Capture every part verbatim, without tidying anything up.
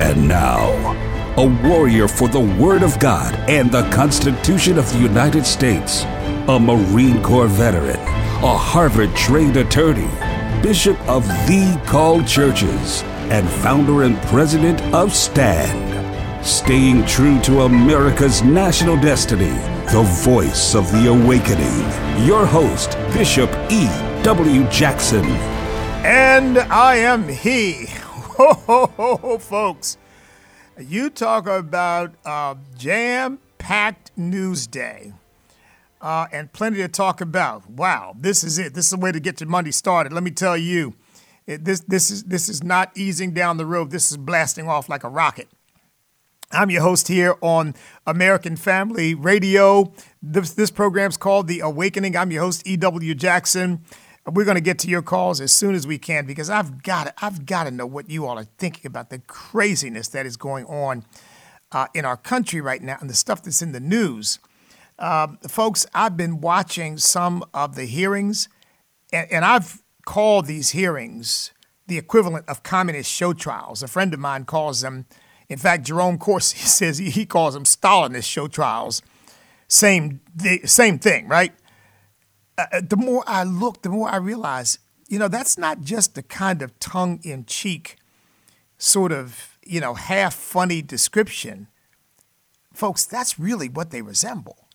And now, a warrior for the Word of God and the Constitution of the United States, a Marine Corps veteran, a Harvard-trained attorney, Bishop of the Called Churches, and founder and president of STAND. Staying true to America's national destiny, the voice of the awakening. Your host, Bishop E W. Jackson. And I am he. Ho, ho, ho, ho, folks. You talk about uh, jam-packed news day uh, and plenty to talk about. Wow, this is it. This is the way to get your Monday started. Let me tell you, it, this this is this is not easing down the road. This is blasting off like a rocket. I'm your host here on American Family Radio. This this program's called The Awakening. I'm your host, E W. Jackson. We're going to get to your calls as soon as we can because I've got to, I've got to know what you all are thinking about the craziness that is going on uh, in our country right now and the stuff that's in the news. Uh, folks, I've been watching some of the hearings, and, and I've called these hearings the equivalent of communist show trials. A friend of mine calls them, in fact, Jerome Corsi says he, he calls them Stalinist show trials. Same, the, same thing, right? Uh, the more I look, the more I realize, you know, that's not just the kind of tongue-in-cheek sort of, you know, half-funny description. Folks, that's really what they resemble.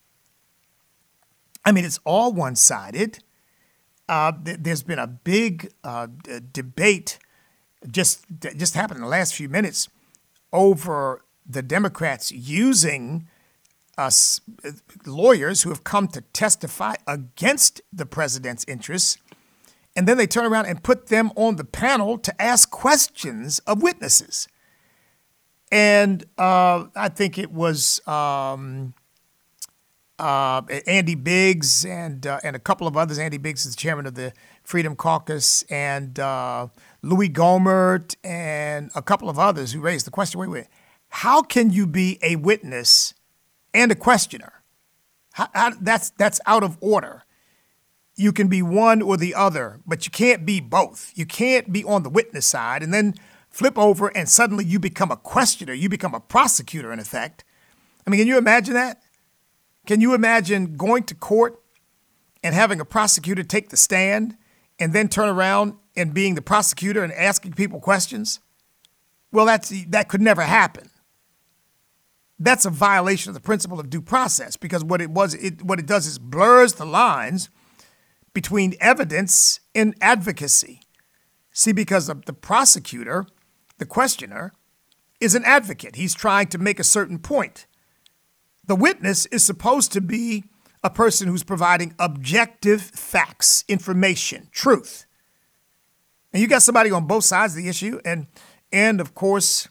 I mean, it's all one-sided. Uh, th- there's been a big uh, d- debate just, just happened in the last few minutes over the Democrats using us lawyers who have come to testify against the president's interests, and then they turn around and put them on the panel to ask questions of witnesses. And uh, I think it was um, uh, Andy Biggs and uh, and a couple of others. Andy Biggs is the chairman of the Freedom Caucus, and uh, Louis Gohmert and a couple of others who raised the question, wait, wait, how can you be a witness and a questioner? How, how, that's that's out of order. You can be one or the other, but you can't be both. You can't be on the witness side and then flip over and suddenly you become a questioner. You become a prosecutor, in effect. I mean, can you imagine that? Can you imagine going to court and having a prosecutor take the stand and then turn around and being the prosecutor and asking people questions? Well, that's that could never happen. That's a violation of the principle of due process, because what it was, it, what it does is blurs the lines between evidence and advocacy. See, because the, the prosecutor, the questioner, is an advocate. He's trying to make a certain point. The witness is supposed to be a person who's providing objective facts, information, truth. And you got somebody on both sides of the issue, and and of course,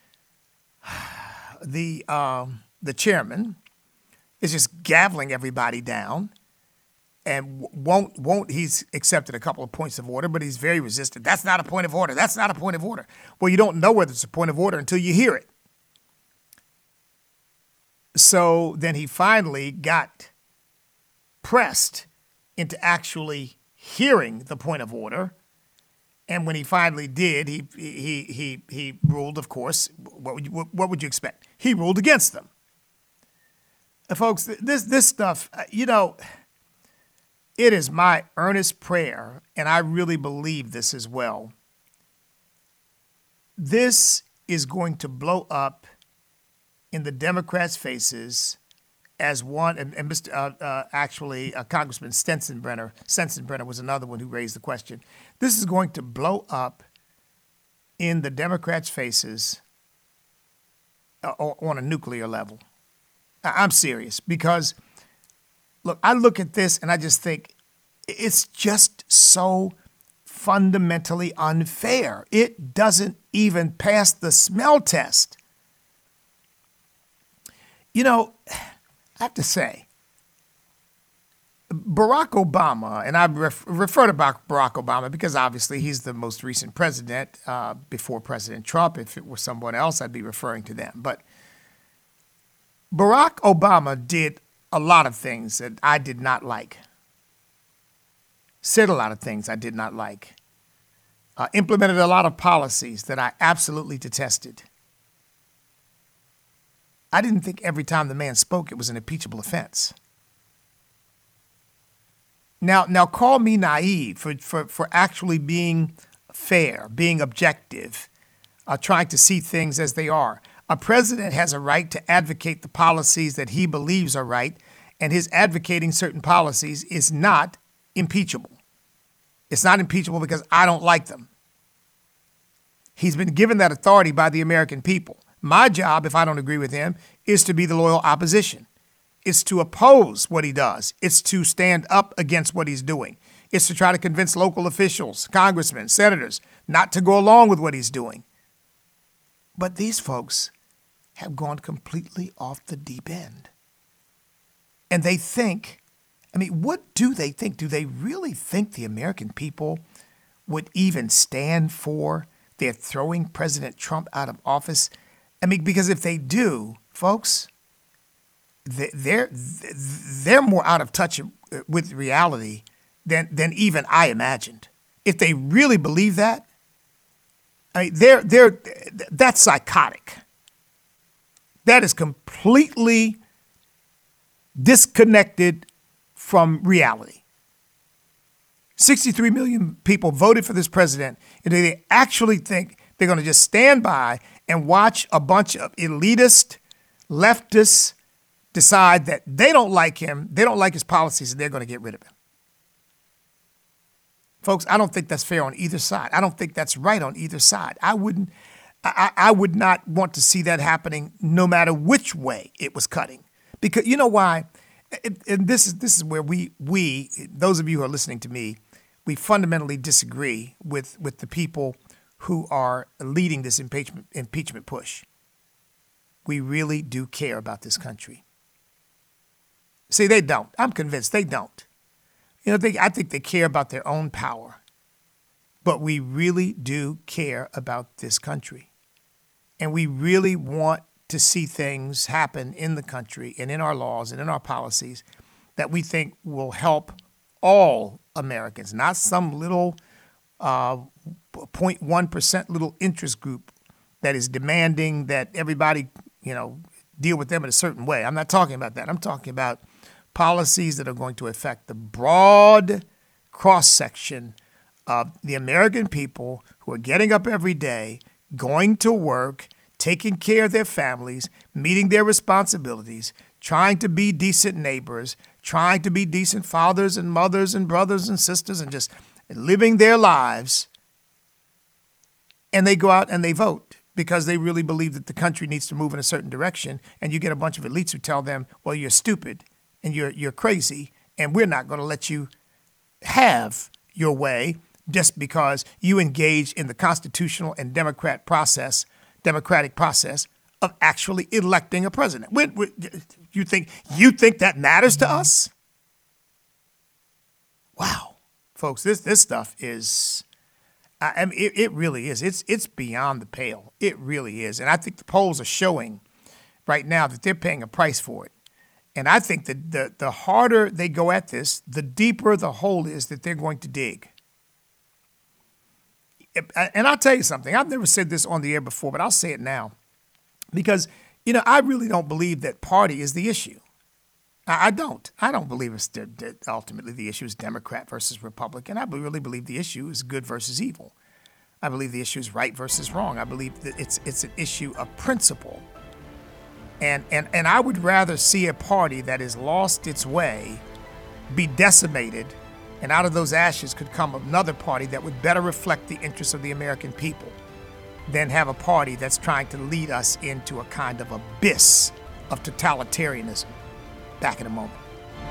the um, the chairman is just gaveling everybody down, and won't won't he's accepted a couple of points of order, but he's very resistant. That's not a point of order. That's not a point of order. Well, you don't know whether it's a point of order until you hear it. So then he finally got pressed into actually hearing the point of order. And when he finally did, he he he he ruled, of course, what would you, what would you expect? He ruled against them. And folks, this this stuff, you know, it is my earnest prayer, and I really believe this as well. This is going to blow up in the Democrats' faces as one, and, and Mister Uh, uh, actually, uh, Congressman Sensenbrenner, Sensenbrenner was another one who raised the question. This is going to blow up in the Democrats' faces uh, on a nuclear level. I'm serious, because, look, I look at this and I just think it's just so fundamentally unfair. It doesn't even pass the smell test. You know, I have to say, Barack Obama, and I ref, refer to Barack Obama because obviously he's the most recent president uh, before President Trump. If it were someone else, I'd be referring to them. But Barack Obama did a lot of things that I did not like. Said a lot of things I did not like. uh, implemented a lot of policies that I absolutely detested. I didn't think every time the man spoke it was an impeachable offense. Now, now call me naive for, for, for actually being fair, being objective, uh, trying to see things as they are. A president has a right to advocate the policies that he believes are right, and his advocating certain policies is not impeachable. It's not impeachable because I don't like them. He's been given that authority by the American people. My job, if I don't agree with him, is to be the loyal opposition. It's to oppose what he does. It's to stand up against what he's doing. It's to try to convince local officials, congressmen, senators, not to go along with what he's doing. But these folks have gone completely off the deep end. And they think, I mean, what do they think? Do they really think the American people would even stand for their throwing President Trump out of office? I mean, because if they do, folks, they're they're more out of touch with reality than than even I imagined. If they really believe that, I mean, they're they're that's psychotic. That is completely disconnected from reality. sixty-three million people voted for this president, and they actually think they're going to just stand by and watch a bunch of elitist, leftists decide that they don't like him, they don't like his policies, and they're going to get rid of him. Folks, I don't think that's fair on either side. I don't think that's right on either side. I wouldn't, I, I would not want to see that happening no matter which way it was cutting. Because you know why? And this is this is where we we those of you who are listening to me, we fundamentally disagree with with the people who are leading this impeachment impeachment push. We really do care about this country. See, they don't. I'm convinced they don't. You know, they, I think they care about their own power. But we really do care about this country. And we really want to see things happen in the country and in our laws and in our policies that we think will help all Americans, not some little uh, zero point one percent little interest group that is demanding that everybody, you know, deal with them in a certain way. I'm not talking about that. I'm talking about policies that are going to affect the broad cross-section of the American people who are getting up every day, going to work, taking care of their families, meeting their responsibilities, trying to be decent neighbors, trying to be decent fathers and mothers and brothers and sisters, and just living their lives. And they go out and they vote because they really believe that the country needs to move in a certain direction. And you get a bunch of elites who tell them, well, you're stupid and you're you're crazy, and we're not going to let you have your way just because you engage in the constitutional and democrat process, democratic process of actually electing a president. We, we, you think you think that matters to us? Wow, folks, this this stuff is, I mean, it, it really is. It's it's beyond the pale. It really is, and I think the polls are showing right now that they're paying a price for it. And I think that the, the harder they go at this, the deeper the hole is that they're going to dig. And I'll tell you something. I've never said this on the air before, but I'll say it now. Because, you know, I really don't believe that party is the issue. I, I don't. I don't believe it's the, the, ultimately the issue is Democrat versus Republican. I really believe the issue is good versus evil. I believe the issue is right versus wrong. I believe that it's it's an issue of principle. And, and and I would rather see a party that has lost its way be decimated, and out of those ashes could come another party that would better reflect the interests of the American people than have a party that's trying to lead us into a kind of abyss of totalitarianism. Back in a moment.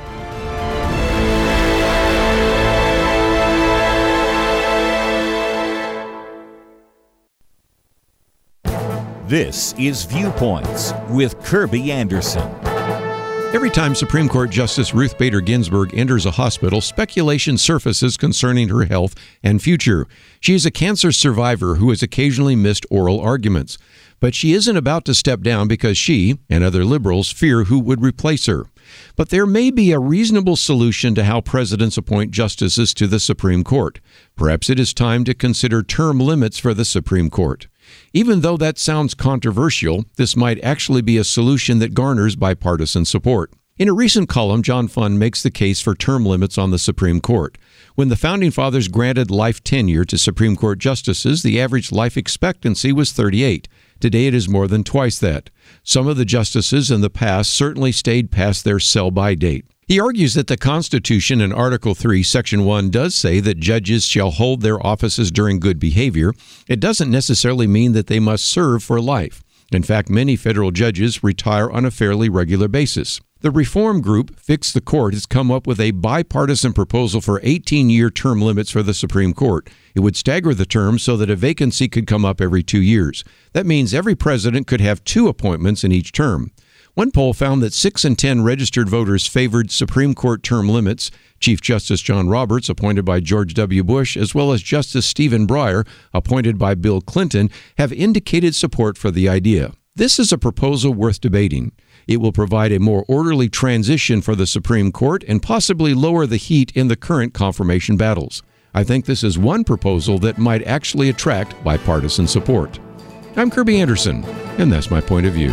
This is Viewpoints with Kirby Anderson. Every time Supreme Court Justice Ruth Bader Ginsburg enters a hospital, speculation surfaces concerning her health and future. She is a cancer survivor who has occasionally missed oral arguments. But she isn't about to step down because she and other liberals fear who would replace her. But there may be a reasonable solution to how presidents appoint justices to the Supreme Court. Perhaps it is time to consider term limits for the Supreme Court. Even though that sounds controversial, this might actually be a solution that garners bipartisan support. In a recent column, John Fund makes the case for term limits on the Supreme Court. When the Founding Fathers granted life tenure to Supreme Court justices, the average life expectancy was thirty-eight. Today it is more than twice that. Some of the justices in the past certainly stayed past their sell-by date. He argues that the Constitution in Article three, Section one does say that judges shall hold their offices during good behavior. It doesn't necessarily mean that they must serve for life. In fact, many federal judges retire on a fairly regular basis. The reform group, Fix the Court, has come up with a bipartisan proposal for eighteen-year term limits for the Supreme Court. It would stagger the terms so that a vacancy could come up every two years. That means every president could have two appointments in each term. One poll found that six in ten registered voters favored Supreme Court term limits. Chief Justice John Roberts, appointed by George W. Bush, as well as Justice Stephen Breyer, appointed by Bill Clinton, have indicated support for the idea. This is a proposal worth debating. It will provide a more orderly transition for the Supreme Court and possibly lower the heat in the current confirmation battles. I think this is one proposal that might actually attract bipartisan support. I'm Kirby Anderson, and that's my point of view.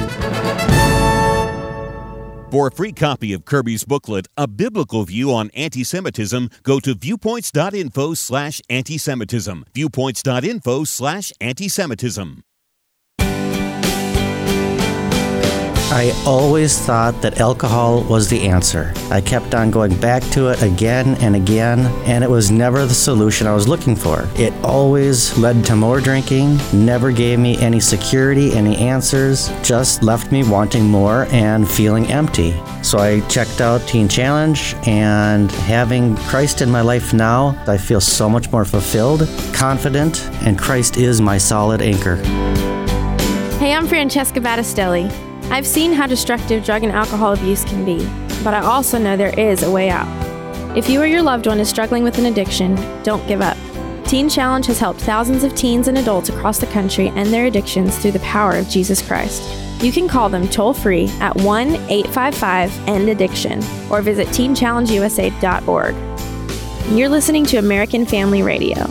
For a free copy of Kirby's booklet, A Biblical View on Anti-Semitism, go to viewpoints.info slash anti-Semitism. Viewpoints.info slash anti-Semitism. I always thought that alcohol was the answer. I kept on going back to it again and again, and it was never the solution I was looking for. It always led to more drinking, never gave me any security, any answers, just left me wanting more and feeling empty. So I checked out Teen Challenge, and having Christ in my life now, I feel so much more fulfilled, confident, and Christ is my solid anchor. Hey, I'm Francesca Battistelli. I've seen how destructive drug and alcohol abuse can be, but I also know there is a way out. If you or your loved one is struggling with an addiction, don't give up. Teen Challenge has helped thousands of teens and adults across the country end their addictions through the power of Jesus Christ. You can call them toll-free at one eight five five end addiction or visit teen challenge u s a dot org. You're listening to American Family Radio.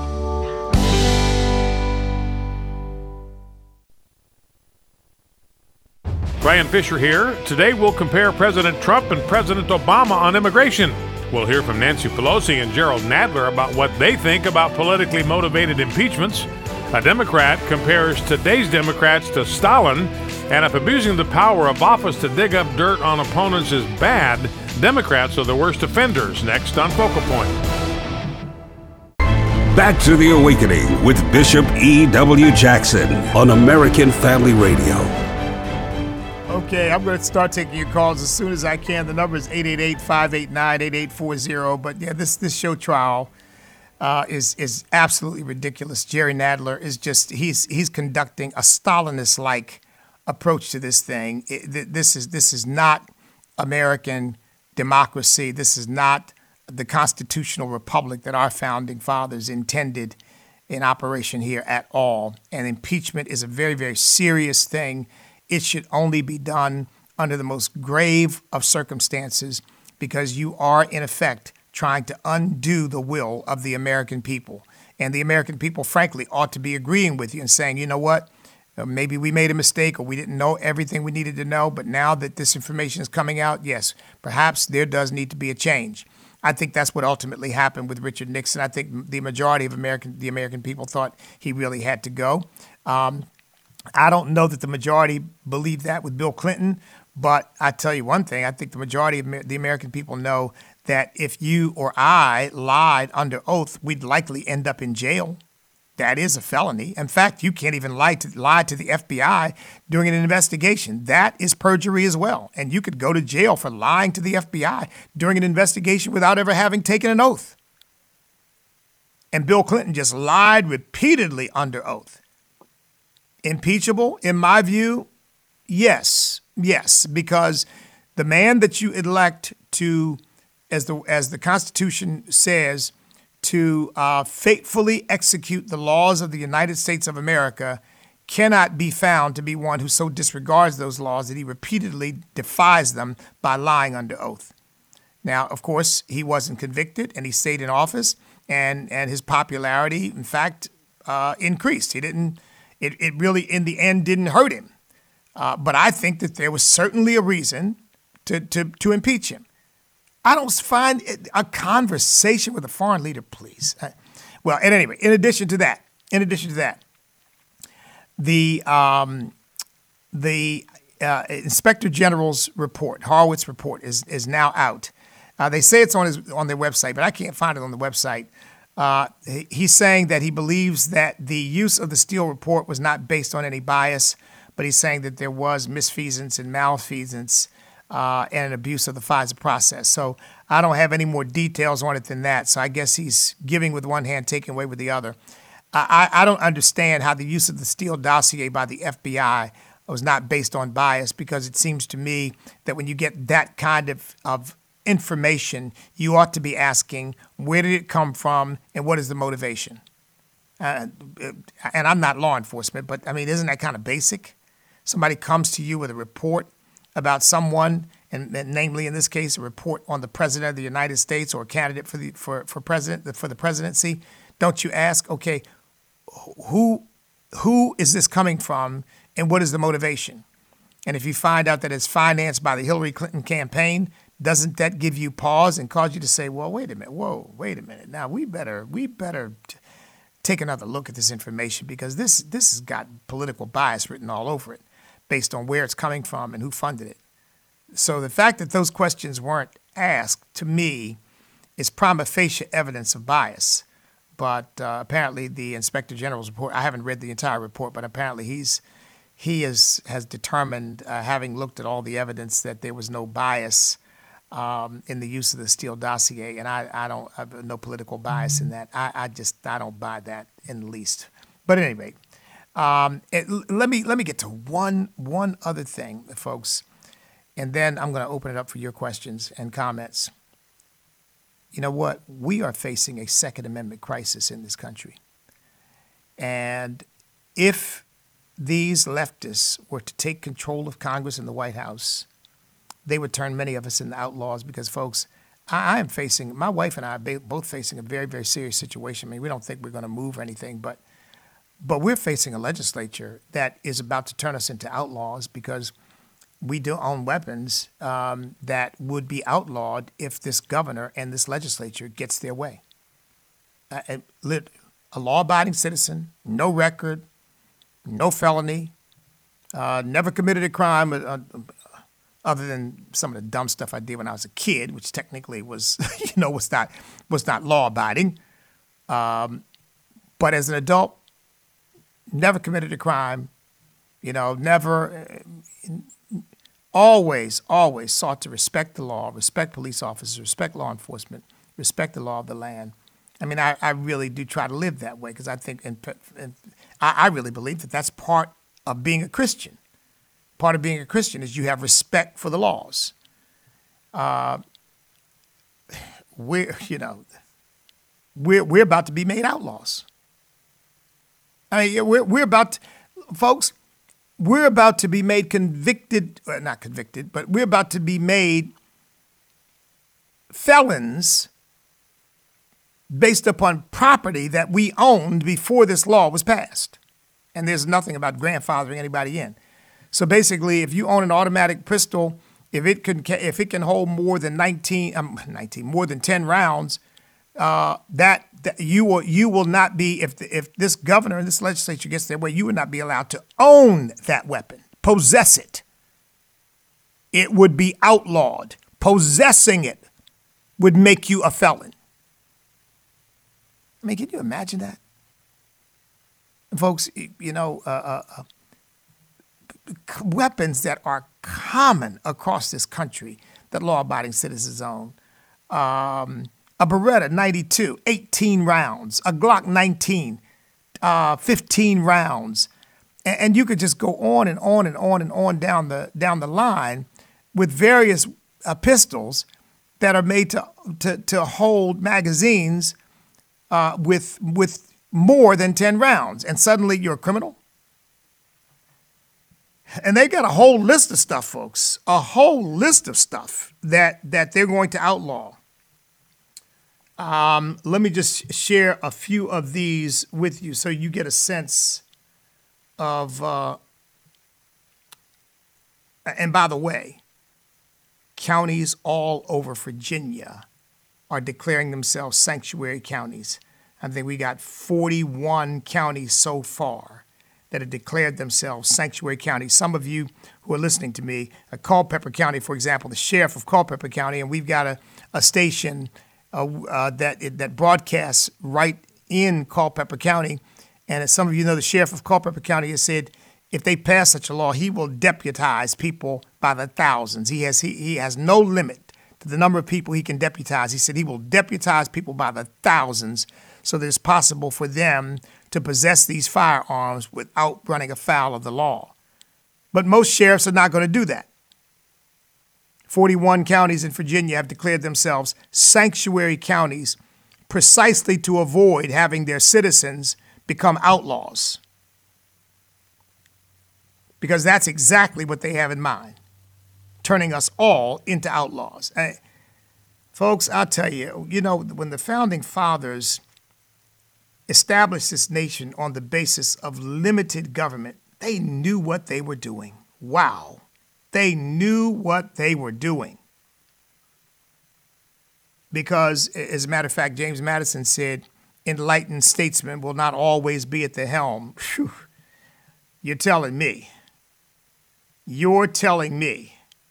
Brian Fisher here. Today we'll compare President Trump and President Obama on immigration. We'll hear from Nancy Pelosi and Gerald Nadler about what they think about politically motivated impeachments. A Democrat compares today's Democrats to Stalin, and if abusing the power of office to dig up dirt on opponents is bad, Democrats are the worst offenders. Next on Focal Point. Back to the Awakening with Bishop E W. Jackson on American Family Radio. Okay, I'm going to start taking your calls as soon as I can. The number is eight eight eight, five eight nine, eight eight four zero. But yeah, this this show trial uh, is is absolutely ridiculous. Jerry Nadler is just he's he's conducting a Stalinist-like approach to this thing. It, this is this is not American democracy. This is not the constitutional republic that our founding fathers intended in operation here at all. And impeachment is a very, very serious thing. It should only be done under the most grave of circumstances because you are, in effect, trying to undo the will of the American people. And the American people, frankly, ought to be agreeing with you and saying, you know what, maybe we made a mistake or we didn't know everything we needed to know, but now that this information is coming out, yes, perhaps there does need to be a change. I think that's what ultimately happened with Richard Nixon. I think the majority of American, the American people thought he really had to go. Um, I don't know that the majority believed that with Bill Clinton, but I tell you one thing, I think the majority of the American people know that if you or I lied under oath, we'd likely end up in jail. That is a felony. In fact, you can't even lie to, lie to the F B I during an investigation. That is perjury as well. And you could go to jail for lying to the F B I during an investigation without ever having taken an oath. And Bill Clinton just lied repeatedly under oath. Impeachable, in my view, yes, yes, because the man that you elect to, as the as the Constitution says, to uh, faithfully execute the laws of the United States of America, cannot be found to be one who so disregards those laws that he repeatedly defies them by lying under oath. Now, of course, he wasn't convicted and he stayed in office, and, and his popularity, in fact, uh, increased. He didn't, it, it really, in the end, didn't hurt him. Uh, but I think that there was certainly a reason to, to, to impeach him. I don't find it a conversation with a foreign leader, please. Uh, well, at any rate, in addition to that, in addition to that, the um, the uh, Inspector General's report, Horowitz report, is is now out. Uh, they say it's on his on their website, but I can't find it on the website. Uh, he, he's saying that he believes that the use of the Steele report was not based on any bias, but he's saying that there was misfeasance and malfeasance uh, and an abuse of the FISA process. So I don't have any more details on it than that. So I guess he's giving with one hand, taking away with the other. I, I don't understand how the use of the Steele dossier by the F B I was not based on bias, because it seems to me that when you get that kind of, of information, you ought to be asking, where did it come from and what is the motivation? Uh, and I'm not law enforcement, but I mean, isn't that kind of basic? Somebody comes to you with a report about someone, and, and namely in this case, a report on the president of the United States or a candidate for the for, for president for the presidency. Don't you ask, okay, who who is this coming from and what is the motivation? And if you find out that it's financed by the Hillary Clinton campaign, doesn't that give you pause and cause you to say, well, wait a minute, whoa, wait a minute. Now we better we better t- take another look at this information, because this this has got political bias written all over it based on where it's coming from and who funded it. So the fact that those questions weren't asked, to me, is prima facie evidence of bias. But uh, apparently the Inspector General's report, I haven't read the entire report, but apparently he's he is, has determined, uh, having looked at all the evidence, that there was no bias um, in the use of the Steele dossier. And I, I don't have no political bias in that. I, I just, I don't buy that in the least. But at any rate, um, it, let me let me get to one one other thing, folks, and then I'm going to open it up for your questions and comments. You know what? We are facing a Second Amendment crisis in this country. And if these leftists were to take control of Congress and the White House, they would turn many of us into outlaws, because, folks, I, I am facing, my wife and I are both facing a very, very serious situation. I mean, we don't think we're going to move or anything, but but we're facing a legislature that is about to turn us into outlaws, because we do own weapons um, that would be outlawed if this governor and this legislature gets their way. Uh, a, a law-abiding citizen, no record, no felony, uh, never committed a crime uh, other than some of the dumb stuff I did when I was a kid, which technically was, you know, was not was not law-abiding. Um, but as an adult, never committed a crime, you know, never. Uh, Always, always sought to respect the law, respect police officers, respect law enforcement, respect the law of the land. I mean, I, I really do try to live that way, because I think, and, and I, I really believe that that's part of being a Christian. Part of being a Christian is you have respect for the laws. Uh, we're, you know, we're we're about to be made outlaws. I mean, we're we're about to, folks. We're about to be made convicted, well, not convicted, but we're about to be made felons based upon property that we owned before this law was passed. And there's nothing about grandfathering anybody in. So basically, if you own an automatic pistol, if it can if it can hold more than nineteen, um, nineteen more than ten rounds, uh, that, that you will you will not be, if the, if this governor and this legislature gets their way, you would not be allowed to own that weapon, possess it. It would be outlawed. Possessing it would make you a felon. I mean, can you imagine that? And folks, you know, uh, uh, uh, weapons that are common across this country that law-abiding citizens own. Um, a Beretta ninety-two, eighteen rounds. A Glock nineteen, uh, fifteen rounds. And, and you could just go on and on and on and on down the down the line with various uh, pistols that are made to to, to hold magazines uh, with with more than ten rounds. And suddenly you're a criminal? And they got a whole list of stuff, folks, a whole list of stuff that, that they're going to outlaw. Um, let me just share a few of these with you so you get a sense of, uh, and by the way, counties all over Virginia are declaring themselves sanctuary counties. I think we got forty-one counties so far that have declared themselves sanctuary counties. Some of you who are listening to me, uh, Culpeper County, for example, the sheriff of Culpeper County, and we've got a, a station uh, uh, that that broadcasts right in Culpeper County. And as some of you know, the sheriff of Culpeper County has said if they pass such a law, he will deputize people by the thousands. He has he, he has no limit to the number of people he can deputize. He said he will deputize people by the thousands so that it's possible for them to possess these firearms without running afoul of the law. But most sheriffs are not going to do that. forty-one counties in Virginia have declared themselves sanctuary counties precisely to avoid having their citizens become outlaws. Because that's exactly what they have in mind, turning us all into outlaws. Hey, folks, I'll tell you, you know, when the founding fathers established this nation on the basis of limited government, they knew what they were doing. Wow. They knew what they were doing. Because, as a matter of fact, James Madison said, enlightened statesmen will not always be at the helm. Whew. You're telling me. You're telling me.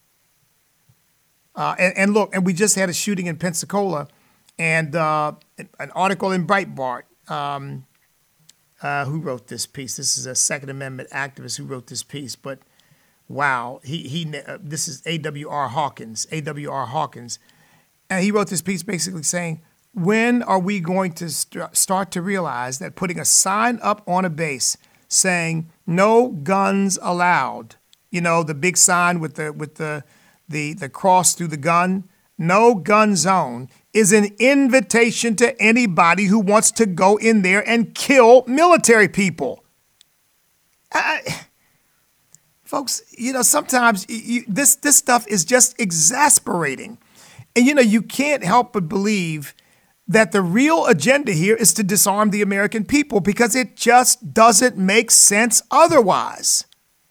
Uh, and, and look, and we just had a shooting in Pensacola, and uh, an article in Breitbart. Um, uh, who wrote this piece? This is a Second Amendment activist who wrote this piece. But wow, he he. Uh, this is A W R Hawkins. A W R Hawkins, and he wrote this piece basically saying, when are we going to st- start to realize that putting a sign up on a base saying no guns allowed, you know, the big sign with the with the the the cross through the gun, no gun zone, is an invitation to anybody who wants to go in there and kill military people. I, folks, you know, sometimes you, this this stuff is just exasperating. And, you know, you can't help but believe that the real agenda here is to disarm the American people because it just doesn't make sense otherwise.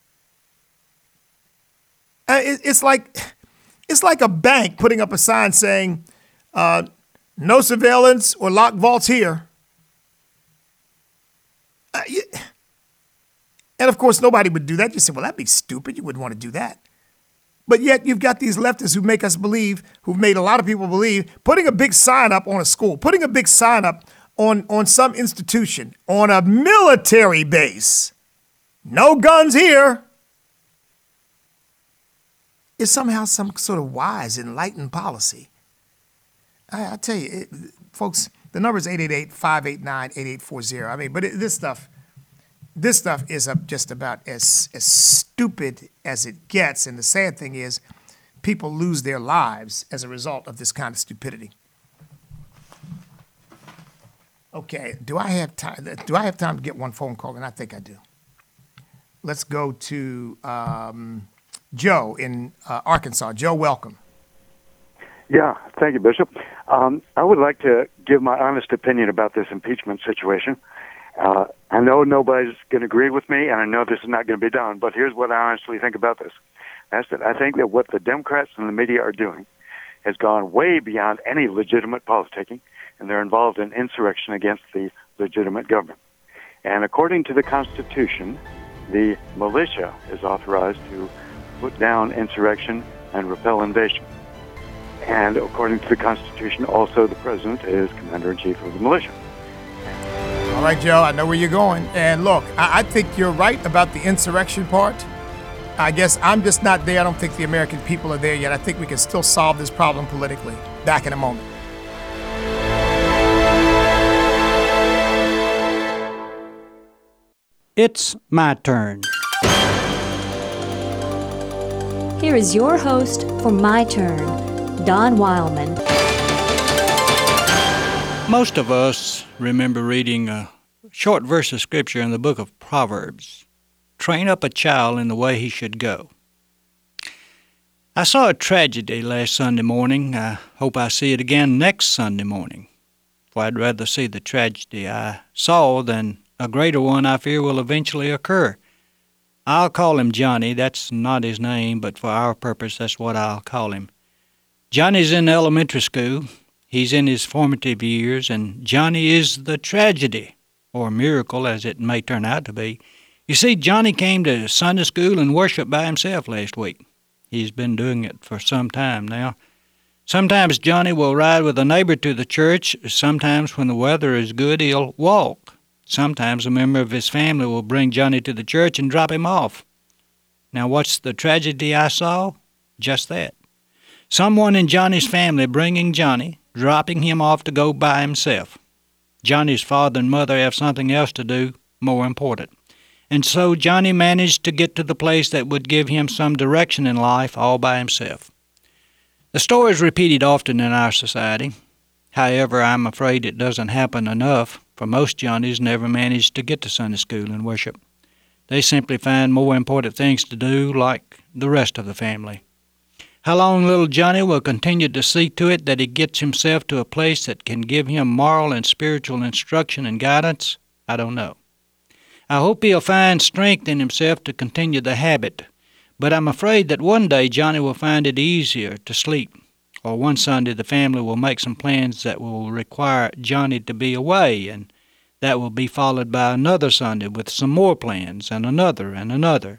Uh, it, it's like it's like a bank putting up a sign saying, uh, no surveillance or lock vaults here. Uh, you, and of course, nobody would do that. You say, well, that'd be stupid. You wouldn't want to do that. But yet you've got these leftists who make us believe, who've made a lot of people believe, putting a big sign up on a school, putting a big sign up on, on some institution, on a military base, no guns here, is somehow some sort of wise, enlightened policy. I, I tell you, it, folks, the number is eight eight eight, five eight nine, eight eight four zero. I mean, but it, this stuff, this stuff is uh, just about as, as stupid as it gets. And the sad thing is, people lose their lives as a result of this kind of stupidity. Okay, do I have time? Do I have time to get one phone call? And I think I do. Let's go to um, Joe in uh, Arkansas. Joe, welcome. Yeah, thank you, Bishop. Um, I would like to give my honest opinion about this impeachment situation. Uh, I know nobody's going to agree with me, and I know this is not going to be done, but here's what I honestly think about this. That's that I think that what the Democrats and the media are doing has gone way beyond any legitimate politicking, and they're involved in insurrection against the legitimate government. And according to the Constitution, the militia is authorized to put down insurrection and repel invasion. And according to the Constitution, also the president is commander-in-chief of the militia. All right, Joe, I know where you're going. And look, I, I think you're right about the insurrection part. I guess I'm just not there. I don't think the American people are there yet. I think we can still solve this problem politically. Back in a moment. It's my turn. Here is your host for My Turn, Don Wildman. Most of us remember reading a short verse of scripture in the book of Proverbs. train up a child in the way he should go. I saw a tragedy last Sunday morning. I hope I see it again next Sunday morning, for I'd rather see the tragedy I saw than a greater one I fear will eventually occur. I'll call him Johnny. That's not his name, but for our purpose, that's what I'll call him. Johnny's in elementary school. He's in his formative years, and Johnny is the tragedy, or miracle as it may turn out to be. You see, Johnny came to Sunday school and worshiped by himself last week. He's been doing it for some time now. Sometimes Johnny will ride with a neighbor to the church. Sometimes when the weather is good, he'll walk. Sometimes a member of his family will bring Johnny to the church and drop him off. Now, what's the tragedy I saw? Just that. Someone in Johnny's family bringing Johnny, dropping him off to go by himself. Johnny's father and mother have something else to do, more important. And so Johnny managed to get to the place that would give him some direction in life all by himself. The story is repeated often in our society. However, I'm afraid it doesn't happen enough, for most Johnnies never manage to get to Sunday school and worship. They simply find more important things to do, like the rest of the family. How long little Johnny will continue to see to it that he gets himself to a place that can give him moral and spiritual instruction and guidance, I don't know. I hope he'll find strength in himself to continue the habit, but I'm afraid that one day Johnny will find it easier to sleep, or one Sunday the family will make some plans that will require Johnny to be away, and that will be followed by another Sunday with some more plans, and another and another.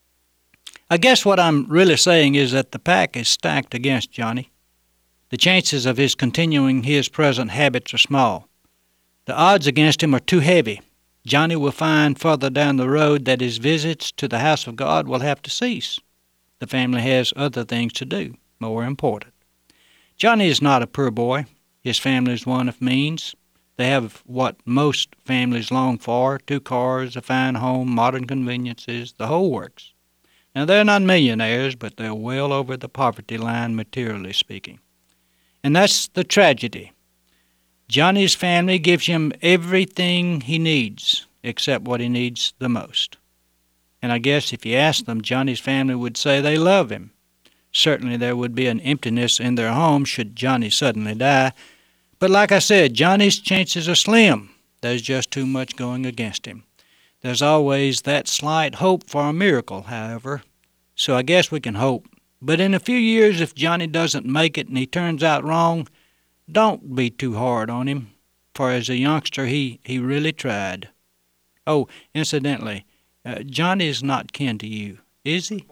I guess what I'm really saying is that the pack is stacked against Johnny. The chances of his continuing his present habits are small. The odds against him are too heavy. Johnny will find further down the road that his visits to the house of God will have to cease. The family has other things to do, more important. Johnny is not a poor boy. His family is one of means. They have what most families long for, two cars, a fine home, modern conveniences, the whole works. Now, they're not millionaires, but they're well over the poverty line, materially speaking. And that's the tragedy. Johnny's family gives him everything he needs, except what he needs the most. And I guess if you ask them, Johnny's family would say they love him. Certainly there would be an emptiness in their home should Johnny suddenly die. But like I said, Johnny's chances are slim. There's just too much going against him. There's always that slight hope for a miracle, however. So I guess we can hope. But in a few years, if Johnny doesn't make it and he turns out wrong, don't be too hard on him, for as a youngster he, he really tried. Oh, incidentally, uh, Johnny is not kin to you, is he?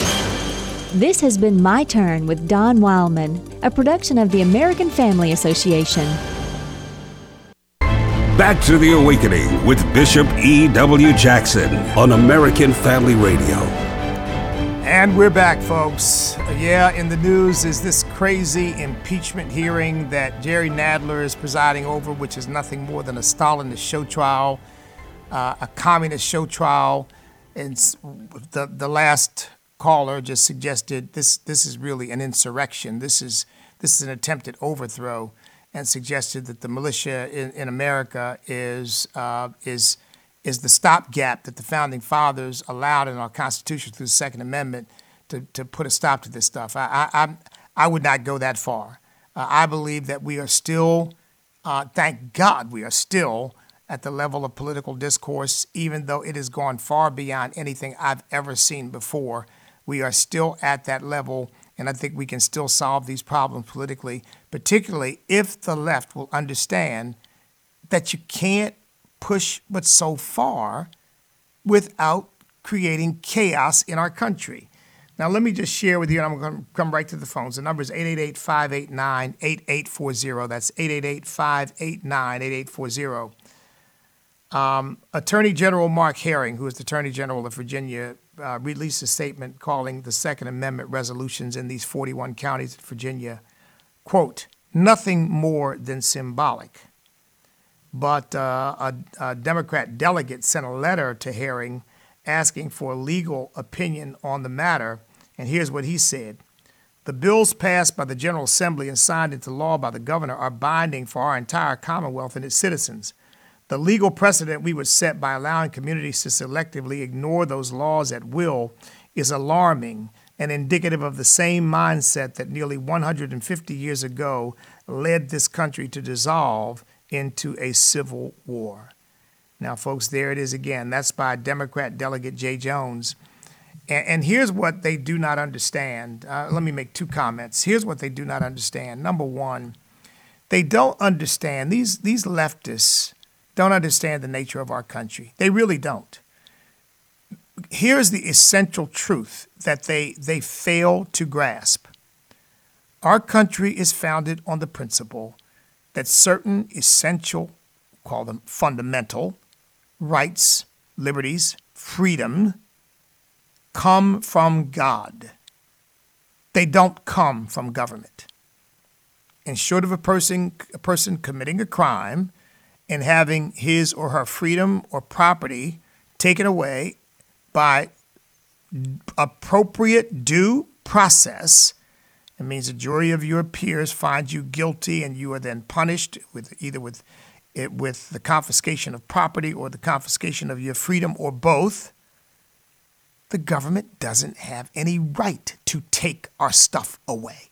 This has been My Turn with Don Wildman, a production of the American Family Association. Back to the Awakening with Bishop E W. Jackson on American Family Radio. And we're back, folks. Yeah, in the news is this crazy impeachment hearing that Jerry Nadler is presiding over, which is nothing more than a Stalinist show trial, uh, a communist show trial. And the the last caller just suggested this this is really an insurrection. This is this is an attempted overthrow, and suggested that the militia in, in America is uh, is is the stopgap that the founding fathers allowed in our Constitution through the Second Amendment to, to put a stop to this stuff. I I, I, I would not go that far. Uh, I believe that we are still, uh, thank God, we are still at the level of political discourse, even though it has gone far beyond anything I've ever seen before. We are still at that level, and I think we can still solve these problems politically, particularly if the left will understand that you can't push but so far without creating chaos in our country. Now, let me just share with you, and I'm going to come right to the phones. The number is eight eight eight, five eight nine, eight eight four zero. That's eight eight eight, five eight nine, eight eight four zero. Um, Attorney General Mark Herring, who is the Attorney General of Virginia, uh, released a statement calling the Second Amendment resolutions in these forty-one counties of Virginia, quote, nothing more than symbolic. But uh, a, a Democrat delegate sent a letter to Herring asking for a legal opinion on the matter, and here's what he said. The bills passed by the General Assembly and signed into law by the governor are binding for our entire Commonwealth and its citizens. The legal precedent we would set by allowing communities to selectively ignore those laws at will is alarming and indicative of the same mindset that nearly one hundred fifty years ago led this country to dissolve into a civil war. Now, folks, there it is again. That's by Democrat Delegate Jay Jones. And, and here's what they do not understand. Uh, let me make two comments. Here's what they do not understand. Number one, they don't understand, these, these leftists don't understand the nature of our country. They really don't. Here's the essential truth that they, they fail to grasp. Our country is founded on the principle that certain essential, call them fundamental, rights, liberties, freedom, come from God. They don't come from government. And short of a person, a person committing a crime and having his or her freedom or property taken away by appropriate due process, it means a jury of your peers finds you guilty and you are then punished with either with it with the confiscation of property or the confiscation of your freedom or both. The government doesn't have any right to take our stuff away.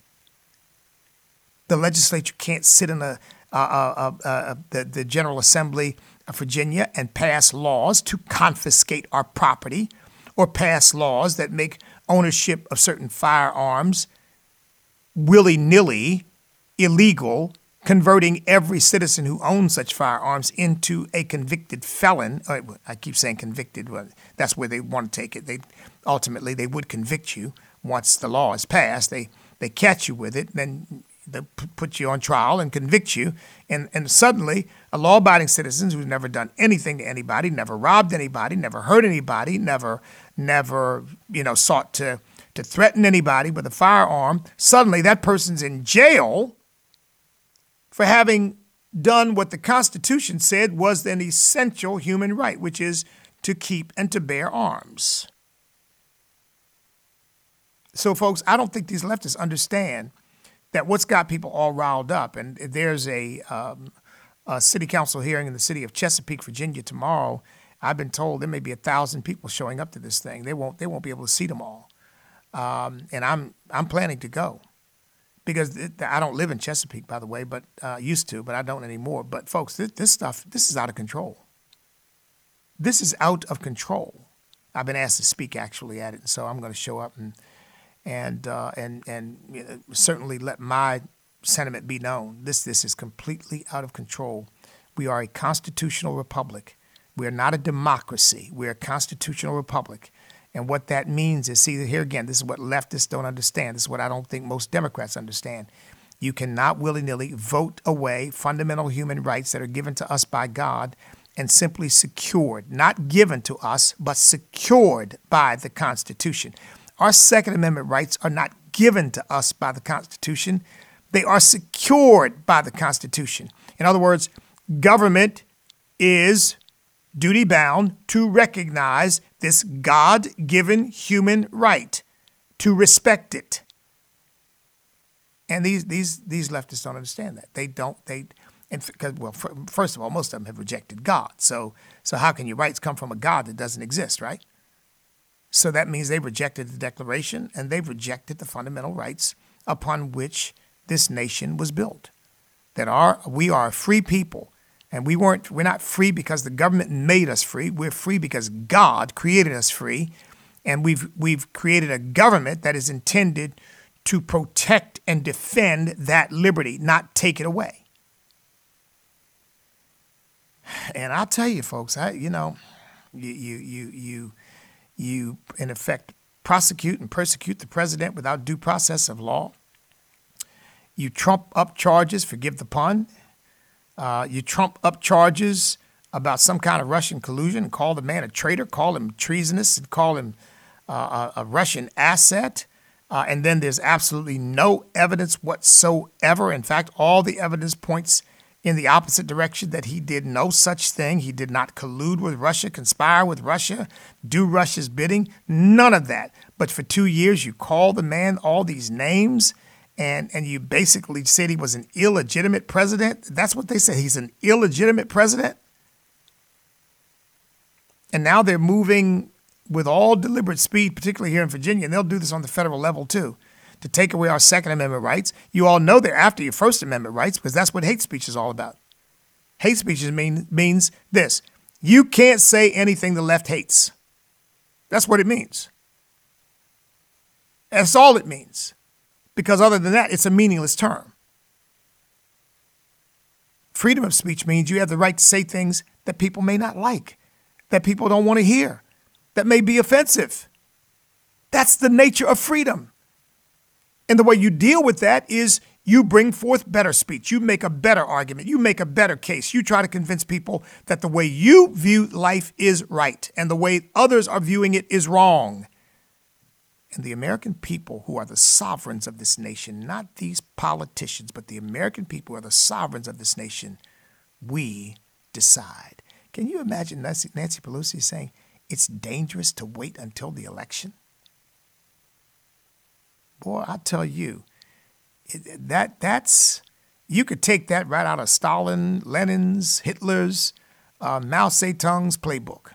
The legislature can't sit in a, uh, uh, uh, uh, the, the General Assembly of Virginia and pass laws to confiscate our property or pass laws that make ownership of certain firearms willy-nilly illegal, converting every citizen who owns such firearms into a convicted felon. I keep saying convicted, but that's where they want to take it. They ultimately they would convict you once the law is passed. They they catch you with it, then they put you on trial and convict you, and and suddenly a law-abiding citizen who's never done anything to anybody, never robbed anybody, never hurt anybody, never never you know sought to to threaten anybody with a firearm, suddenly that person's in jail for having done what the Constitution said was an essential human right, which is to keep and to bear arms. So, folks, I don't think these leftists understand that what's got people all riled up, and there's a, um, a city council hearing in the city of Chesapeake, Virginia tomorrow. I've been told there may be a thousand people showing up to this thing. They won't. They won't be able to see them all. Um, and I'm I'm planning to go because it, I don't live in Chesapeake, by the way, but uh, used to, but I don't anymore. But folks, this, this stuff, this is out of control. This is out of control. I've been asked to speak actually at it, so I'm going to show up and and uh, and and you know, certainly let my sentiment be known. This this is completely out of control. We are a constitutional republic. We are not a democracy. We are a constitutional republic. And what that means is, see, here again, this is what leftists don't understand. This is what I don't think most Democrats understand. You cannot willy-nilly vote away fundamental human rights that are given to us by God and simply secured, not given to us, but secured by the Constitution. Our Second Amendment rights are not given to us by the Constitution. They are secured by the Constitution. In other words, government is duty-bound to recognize this God-given human right, to respect it. And these these these leftists don't understand that. They don't. They, and because well, for, first of all, most of them have rejected God. So so how can your rights come from a God that doesn't exist, right? So that means they've rejected the Declaration and they've rejected the fundamental rights upon which this nation was built. That our we are a free people. And we weren't, we're not free because the government made us free. We're free because God created us free. And we've we've created a government that is intended to protect and defend that liberty, not take it away. And I'll tell you, folks, I, you know, you you you you you in effect prosecute and persecute the president without due process of law. You trump up charges, forgive the pun. Uh, you trump up charges about some kind of Russian collusion and call the man a traitor, call him treasonous, and call him uh, a, a Russian asset. Uh, and then there's absolutely no evidence whatsoever. In fact, all the evidence points in the opposite direction, that he did no such thing. He did not collude with Russia, conspire with Russia, do Russia's bidding, none of that. But for two years, you call the man all these names. And and you basically said he was an illegitimate president. That's what they say. He's an illegitimate president. And now they're moving with all deliberate speed, particularly here in Virginia, and they'll do this on the federal level too, to take away our Second Amendment rights. You all know they're after your First Amendment rights because that's what hate speech is all about. Hate speech mean, means this. You can't say anything the left hates. That's what it means. That's all it means. Because other than that, it's a meaningless term. Freedom of speech means you have the right to say things that people may not like, that people don't want to hear, that may be offensive. That's the nature of freedom. And the way you deal with that is you bring forth better speech. You make a better argument. You make a better case. You try to convince people that the way you view life is right and the way others are viewing it is wrong. And the American people, who are the sovereigns of this nation, not these politicians, but the American people who are the sovereigns of this nation, we decide. Can you imagine Nancy, Nancy Pelosi saying it's dangerous to wait until the election? Boy, I tell you, it, that that's you could take that right out of Stalin, Lenin's, Hitler's, uh, Mao Zedong's playbook.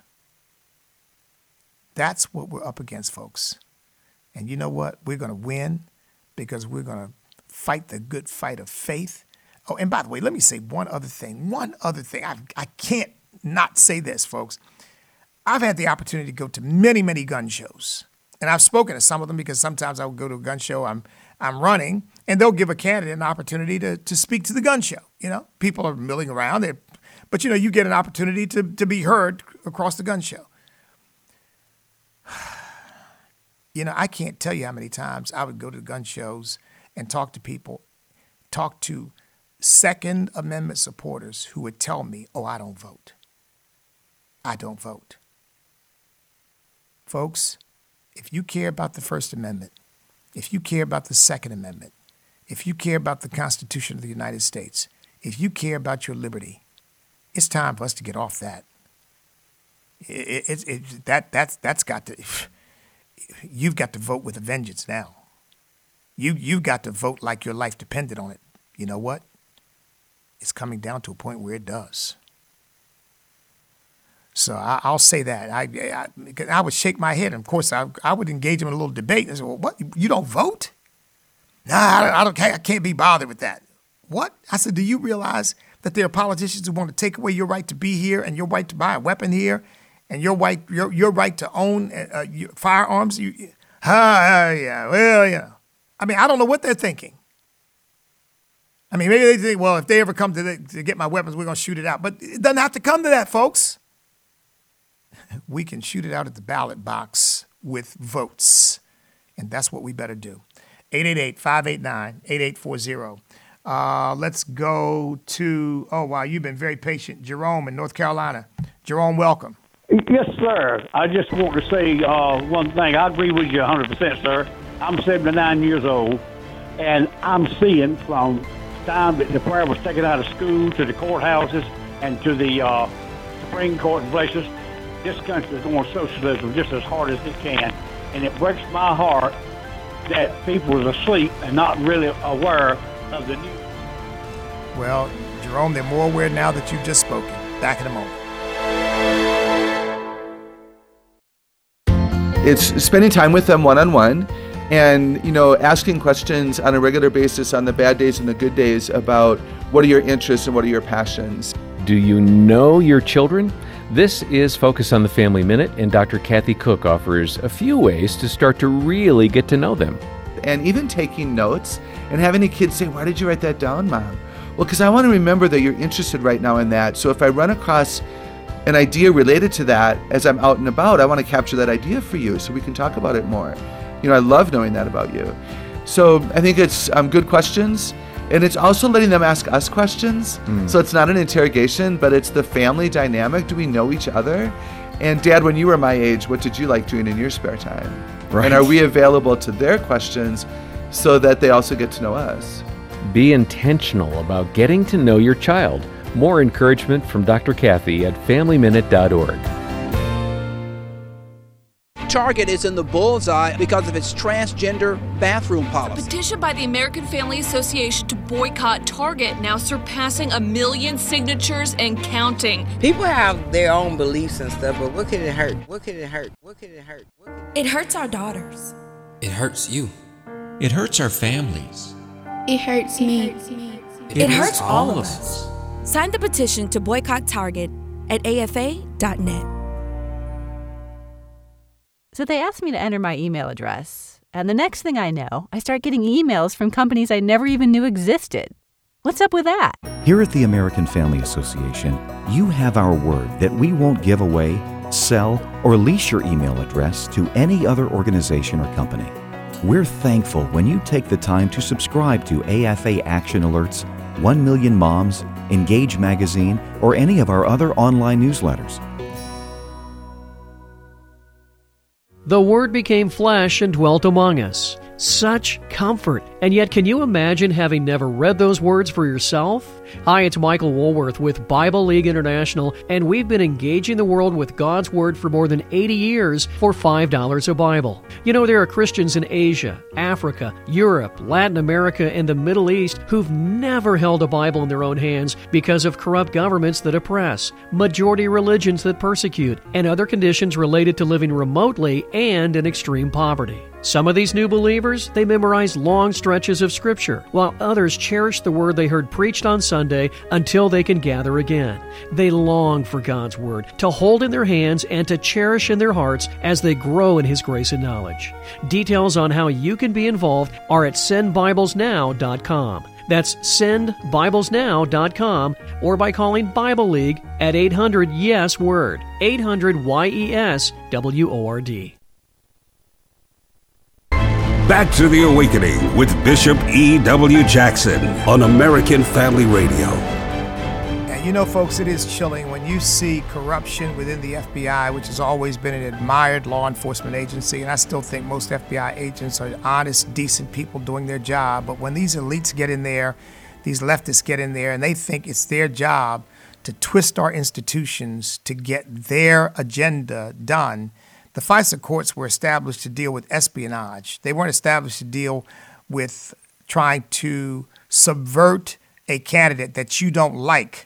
That's what we're up against, folks. And you know what? We're going to win because we're going to fight the good fight of faith. Oh, and by the way, let me say one other thing. One other thing. I, I can't not say this, folks. I've had the opportunity to go to many, many gun shows. And I've spoken to some of them because sometimes I would go to a gun show, I'm I'm running, and they'll give a candidate an opportunity to, to speak to the gun show. You know, people are milling around, They're, but, you know, you get an opportunity to, to be heard across the gun show. You know, I can't tell you how many times I would go to gun shows and talk to people, talk to Second Amendment supporters who would tell me, oh, I don't vote. I don't vote. Folks, if you care about the First Amendment, if you care about the Second Amendment, if you care about the Constitution of the United States, if you care about your liberty, it's time for us to get off that. It, it, it, that that's that's got to. You've got to vote with a vengeance now. You you've got to vote like your life depended on it. You know what? It's coming down to a point where it does. So I, I'll say that. I, I I would shake my head, and of course I I would engage him in a little debate. And I said, "Well, what? You don't vote? Nah, I don't. I, don't, I can't be bothered with that." What? I said, "Do you realize that there are politicians who want to take away your right to be here and your right to buy a weapon here, and your right your your right to own uh, your firearms?" You, ah, uh, yeah. Well, you know. I mean, I don't know what they're thinking. I mean, maybe they think, well, if they ever come to, the, to get my weapons, we're going to shoot it out. But it doesn't have to come to that, folks. We can shoot it out at the ballot box with votes. And that's what we better do. eight eight eight, five eight nine, eight eight four zero. Uh, let's go to, oh, wow, you've been very patient. Jerome in North Carolina. Jerome, welcome. Yes, sir. I just want to say uh, one thing. I agree with you one hundred percent, sir. I'm seventy-nine years old, and I'm seeing from the time that the prayer was taken out of school to the courthouses and to the uh, Supreme Court and places, this country is going socialism just as hard as it can. And it breaks my heart that people are asleep and not really aware of the news. Well, Jerome, they're more aware now that you've just spoken. Back in a moment. It's spending time with them one-on-one and, you know, asking questions on a regular basis on the bad days and the good days about what are your interests and what are your passions. Do you know your children? This is Focus on the Family Minute, and Doctor Kathy Cook offers a few ways to start to really get to know them. And even taking notes and having the kids say, why did you write that down, Mom? Well, because I want to remember that you're interested right now in that. So if I run across an idea related to that as I'm out and about, I want to capture that idea for you so we can talk about it more. You know, I love knowing that about you. So I think it's um, good questions. And it's also letting them ask us questions. Mm. So it's not an interrogation, but it's the family dynamic. Do we know each other? And Dad, when you were my age, what did you like doing in your spare time? Right. And are we available to their questions so that they also get to know us? Be intentional about getting to know your child. More encouragement from Doctor Kathy at family minute dot org. Target is in the bullseye because of its transgender bathroom A policy. petition by the American Family Association to boycott Target now surpassing a million signatures and counting. People have their own beliefs and stuff, but what could it hurt? What could it hurt? What could it hurt? What could It hurts our daughters. It hurts you. It hurts our families. It hurts me. It, It hurts, hurts all all of of us. Sign the petition to boycott Target at A F A dot net. So they asked me to enter my email address, and the next thing I know, I start getting emails from companies I never even knew existed. What's up with that? Here at the American Family Association, you have our word that we won't give away, sell, or lease your email address to any other organization or company. We're thankful when you take the time to subscribe to A F A Action Alerts, One Million Moms, Engage Magazine, or any of our other online newsletters. The Word became flesh and dwelt among us. Such comfort. And yet, can you imagine having never read those words for yourself? Hi, it's Michael Woolworth with Bible League International, and we've been engaging the world with God's Word for more than eighty years for five dollars a Bible. You know, there are Christians in Asia, Africa, Europe, Latin America, and the Middle East who've never held a Bible in their own hands because of corrupt governments that oppress, majority religions that persecute, and other conditions related to living remotely and in extreme poverty. Some of these new believers, they memorize long stretches of Scripture, while others cherish the Word they heard preached on Sunday until they can gather again. They long for God's Word to hold in their hands and to cherish in their hearts as they grow in His grace and knowledge. Details on how you can be involved are at send bibles now dot com. That's send bibles now dot com, or by calling Bible League at eight hundred yes word, eight hundred Y E S W O R D. Back to the Awakening with Bishop E W. Jackson on American Family Radio. And you know, folks, it is chilling when you see corruption within the F B I, which has always been an admired law enforcement agency. And I still think most F B I agents are honest, decent people doing their job. But when these elites get in there, these leftists get in there, and they think it's their job to twist our institutions to get their agenda done. The FISA courts were established to deal with espionage. They weren't established to deal with trying to subvert a candidate that you don't like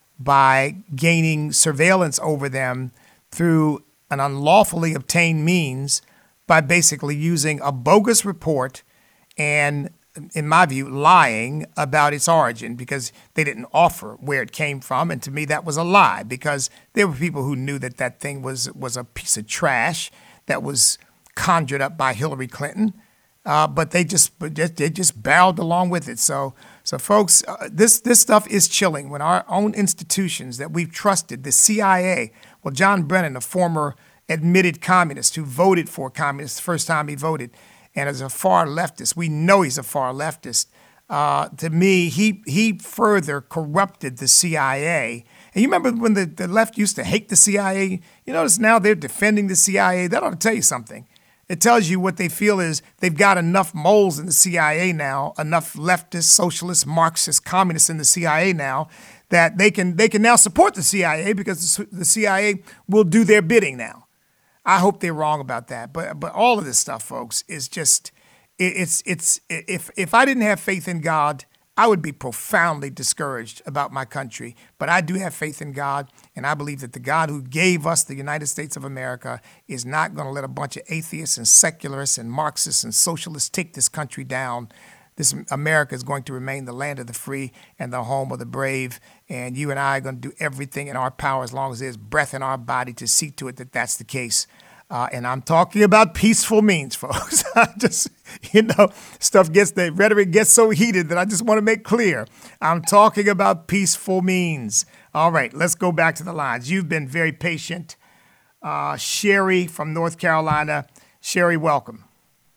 by gaining surveillance over them through an unlawfully obtained means by basically using a bogus report and, in my view, lying about its origin because they didn't offer where it came from. And to me, that was a lie because there were people who knew that that thing was, was a piece of trash that was conjured up by Hillary Clinton. Uh, but they just they just barreled along with it. So, so folks, uh, this this stuff is chilling when our own institutions that we've trusted, the C I A, well, John Brennan, a former admitted communist who voted for communists the first time he voted, and as a far leftist, we know he's a far leftist. Uh, to me, he he further corrupted the C I A. And you remember when the, the left used to hate the C I A? You notice now they're defending the C I A. That ought to tell you something. It tells you what they feel is they've got enough moles in the C I A now, enough leftist, socialist, Marxist, communists in the C I A now, that they can they can now support the C I A because the C I A will do their bidding now. I hope they're wrong about that. But but all of this stuff, folks, is just it, it's it's if if I didn't have faith in God, I would be profoundly discouraged about my country. But I do have faith in God, and I believe that the God who gave us the United States of America is not going to let a bunch of atheists and secularists and Marxists and socialists take this country down. This America is going to remain the land of the free and the home of the brave. And you and I are going to do everything in our power as long as there's breath in our body to see to it that that's the case. Uh, and I'm talking about peaceful means, folks. I just, you know, stuff gets, the rhetoric gets so heated that I just want to make clear. I'm talking about peaceful means. All right, let's go back to the lines. You've been very patient. Uh, Sherry from North Carolina. Sherry, welcome.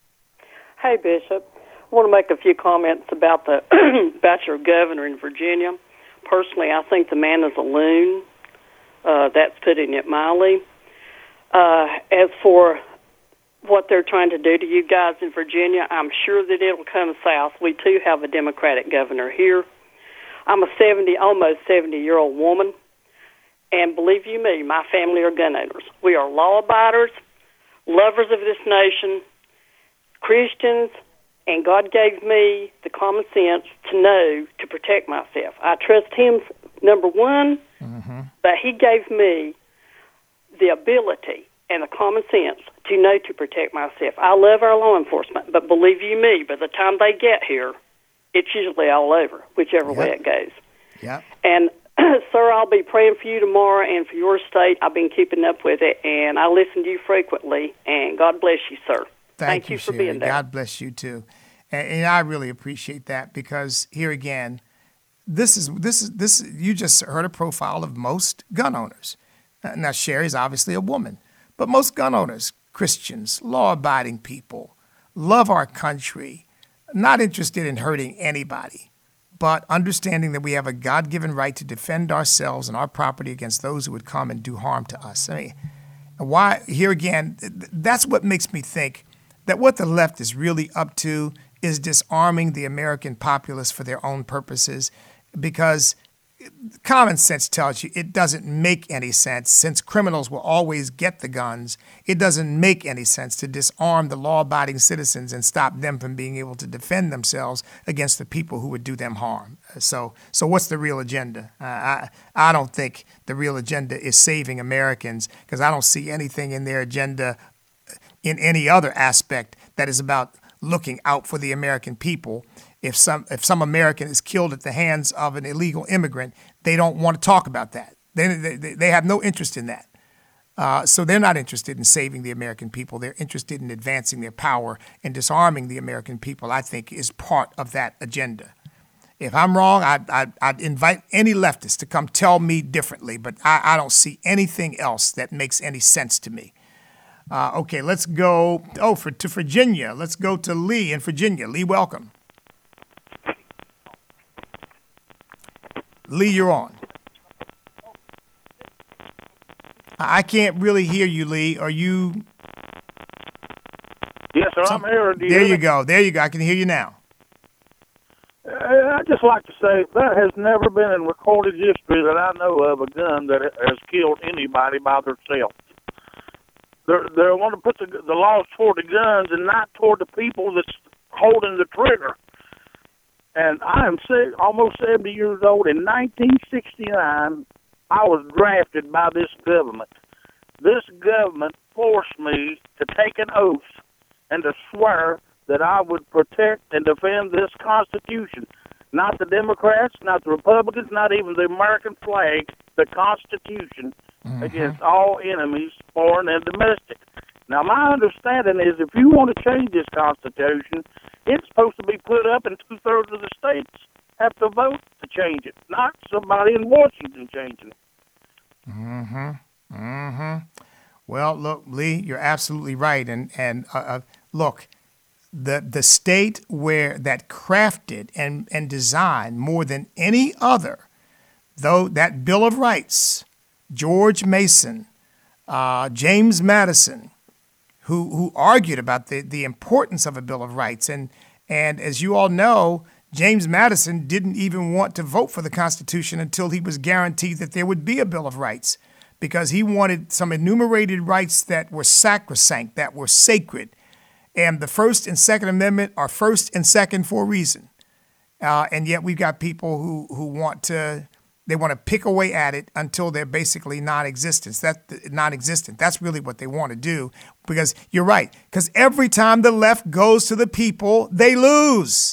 Hey, Bishop. I want to make a few comments about the about your governor in Virginia. Personally, I think the man is a loon. Uh, that's putting it mildly. Uh, as for what they're trying to do to you guys in Virginia, I'm sure that it'll come south. We, too, have a Democratic governor here. I'm a seventy, almost seventy-year-old woman, and believe you me, my family are gun owners. We are law-abiders. lovers of this nation, Christians, and God gave me the common sense to know to protect myself. I trust Him, number one, mm-hmm. but He gave me the ability and the common sense to know to protect myself. I love our law enforcement, but believe you me, by the time they get here, it's usually all over, whichever yep. way it goes. Yeah. And, sir, I'll be praying for you tomorrow and for your state. I've been keeping up with it, and I listen to you frequently, and God bless you, sir. Thank, Thank you, you for Sherry. being there. God bless you, too. And, and I really appreciate that because, here again, this is this is this. You just heard a profile of most gun owners. Now, Sherry's obviously a woman, but most gun owners, Christians, law-abiding people, love our country, not interested in hurting anybody, but understanding that we have a God-given right to defend ourselves and our property against those who would come and do harm to us. I mean, why? Here again, that's what makes me think that what the left is really up to is disarming the American populace for their own purposes, because common sense tells you it doesn't make any sense. Since criminals will always get the guns, it doesn't make any sense to disarm the law-abiding citizens and stop them from being able to defend themselves against the people who would do them harm. So, so what's the real agenda? Uh, I, I don't think the real agenda is saving Americans, because I don't see anything in their agenda in any other aspect that is about looking out for the American people. If some if some American is killed at the hands of an illegal immigrant, they don't want to talk about that. They they, they have no interest in that. Uh, so they're not interested in saving the American people. They're interested in advancing their power, and disarming the American people, I think, is part of that agenda. If I'm wrong, I'd, I'd, I'd invite any leftist to come tell me differently, but I, I don't see anything else that makes any sense to me. Uh, okay, let's go oh for to Virginia. Let's go to Lee in Virginia. Lee, welcome. Lee, you're on. I can't really hear you, Lee. Are you? Yes, sir. I'm here. Do you there hear you me? go. There you go. I can hear you now. Uh, I'd just like to say there has never been in recorded history that I know of a gun that has killed anybody by themselves. They're, they want to put the, the laws toward the guns and not toward the people that's holding the trigger. And I am sick, almost seventy years old. In nineteen sixty-nine, I was drafted by this government. This government forced me to take an oath and to swear that I would protect and defend this Constitution. Not the Democrats, not the Republicans, not even the American flag, the Constitution, mm-hmm. against all enemies, foreign and domestic. Now, my understanding is if you want to change this Constitution, it's supposed to be put up and two-thirds of the states have to vote to change it, not somebody in Washington changing it. Mm-hmm. Mm-hmm. Well, look, Lee, you're absolutely right. And, and uh, uh, look, the the state where that crafted and, and designed more than any other, though that Bill of Rights, George Mason, uh, James Madison, who who argued about the, the importance of a Bill of Rights. And, and as you all know, James Madison didn't even want to vote for the Constitution until he was guaranteed that there would be a Bill of Rights, because he wanted some enumerated rights that were sacrosanct, that were sacred. And the First and Second Amendment are first and second for a reason. Uh, and yet we've got people who, who want to, they want to pick away at it until they're basically non-existent. That, non-existent. That's really what they want to do, because you're right. Because every time the left goes to the people, they lose.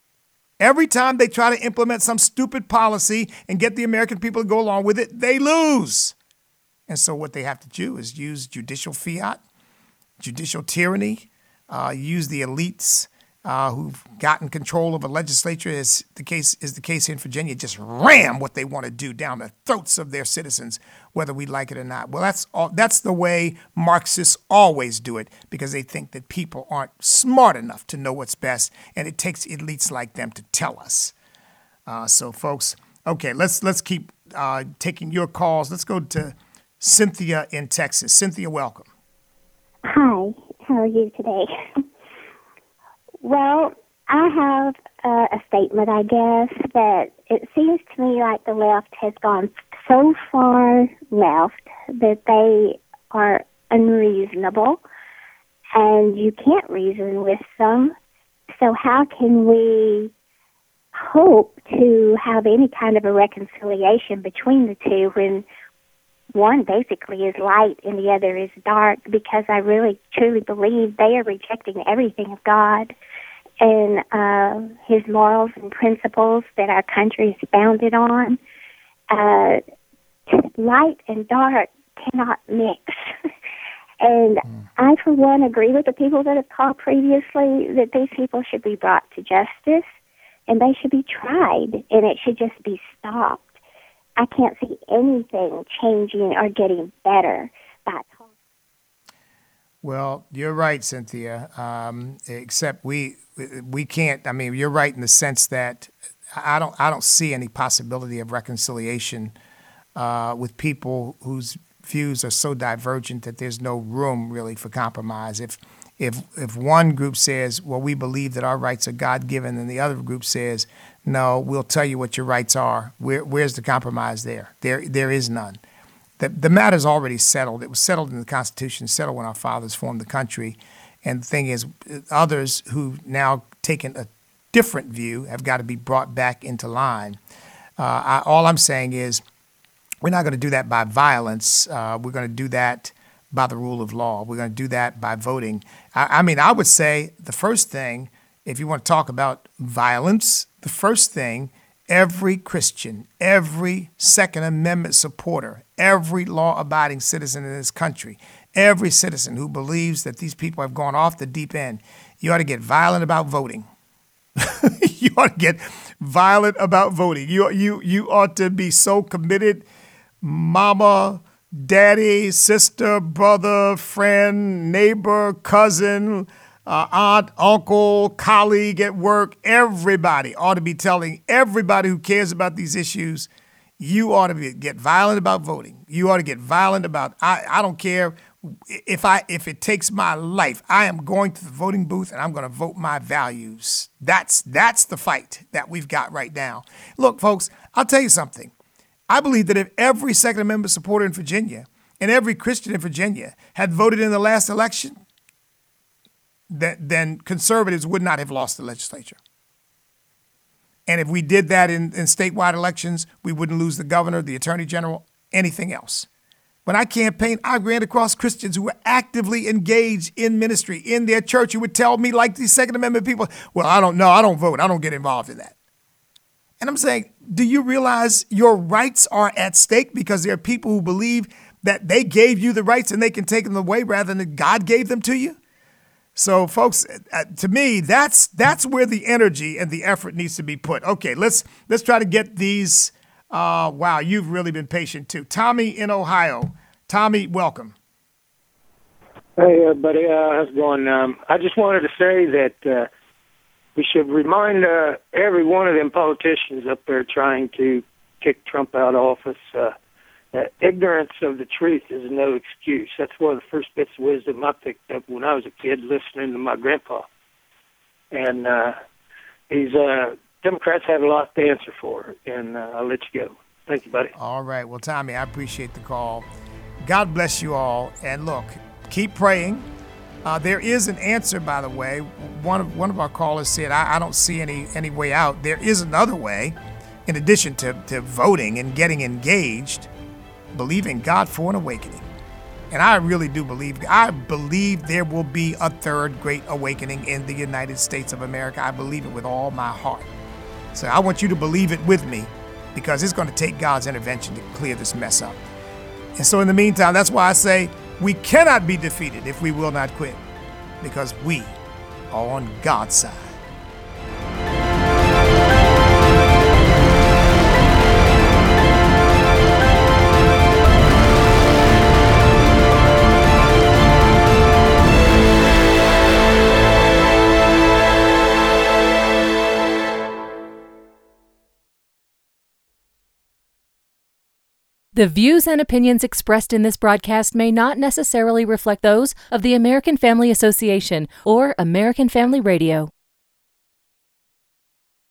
Every time they try to implement some stupid policy and get the American people to go along with it, they lose. And so what they have to do is use judicial fiat, judicial tyranny, uh, use the elites uh, who've gotten control of a legislature, as the case is the case in Virginia, just ram what they want to do down the throats of their citizens, whether we like it or not. Well, that's all, that's the way Marxists always do it, because they think that people aren't smart enough to know what's best, and it takes elites like them to tell us. Uh, so, folks, okay, let's let's keep uh, taking your calls. Let's go to Cynthia in Texas. Cynthia, welcome. Hi, how are you today? Well, I have uh, a statement, I guess, that it seems to me like the left has gone so far left that they are unreasonable. and you can't reason with them. So how can we hope to have any kind of a reconciliation between the two when one basically is light and the other is dark? Because I really, truly believe they are rejecting everything of God and uh, His morals and principles that our country is founded on. Uh, light and dark cannot mix. And mm. I, for one, agree with the people that have called previously that these people should be brought to justice and they should be tried, and it should just be stopped. I can't see anything changing or getting better by talking. Well, you're right, Cynthia, um, except we we can't. I mean, you're right in the sense that I don't I don't see any possibility of reconciliation uh, with people whose views are so divergent that there's no room really for compromise. If if if one group says, well, we believe that our rights are God-given, and the other group says, no, we'll tell you what your rights are, Where, where's the compromise there? There there is none. The, the matter's already settled. It was settled in the Constitution, settled when our fathers formed the country. And the thing is, others who've now taken a different view have got to be brought back into line. Uh, I, all I'm saying is we're not going to do that by violence. Uh, we're going to do that by the rule of law. We're going to do that by voting. I, I mean, I would say the first thing, if you want to talk about violence, the first thing, every Christian, every Second Amendment supporter, every law-abiding citizen in this country, every citizen who believes that these people have gone off the deep end, you ought to get violent about voting. You ought to get violent about voting. You, you, you ought to be so committed, mama, daddy, sister, brother, friend, neighbor, cousin, uh, aunt, uncle, colleague at work. Everybody ought to be telling everybody who cares about these issues, you ought to be, get violent about voting. You ought to get violent about, I, I don't care if I if it takes my life, I am going to the voting booth and I'm going to vote my values. That's that's the fight that we've got right now. Look, folks, I'll tell you something. I believe that if every Second Amendment supporter in Virginia and every Christian in Virginia had voted in the last election, that then conservatives would not have lost the legislature. And if we did that in, in statewide elections, we wouldn't lose the governor, the attorney general, anything else. When I campaigned, I ran across Christians who were actively engaged in ministry in their church who would tell me, like these Second Amendment people, well, I don't know, I don't vote, I don't get involved in that. And I'm saying, do you realize your rights are at stake because there are people who believe that they gave you the rights and they can take them away rather than God gave them to you? So, folks, uh, to me, that's that's where the energy and the effort needs to be put. Okay, let's let's try to get these. Uh, wow, you've really been patient too. Tommy in Ohio. Tommy, welcome. Hey, uh, buddy, uh, how's it going? Um, I just wanted to say that uh, we should remind uh, every one of them politicians up there trying to kick Trump out of office uh, that ignorance of the truth is no excuse. That's one of the first bits of wisdom I picked up when I was a kid listening to my grandpa. And uh, these uh, Democrats have a lot to answer for, and uh, I'll let you go. Thank you, buddy. All right. Well, Tommy, I appreciate the call. God bless you all. And look, keep praying. Uh, there is an answer, by the way. One of one of our callers said, I, I don't see any, any way out. There is another way, in addition to, to voting and getting engaged, believing God for an awakening. And I really do believe, I believe there will be a third great awakening in the United States of America. I believe it with all my heart. So I want you to believe it with me, because it's going to take God's intervention to clear this mess up. And so in the meantime, that's why I say we cannot be defeated if we will not quit, because we are on God's side. The views and opinions expressed in this broadcast may not necessarily reflect those of the American Family Association or American Family Radio.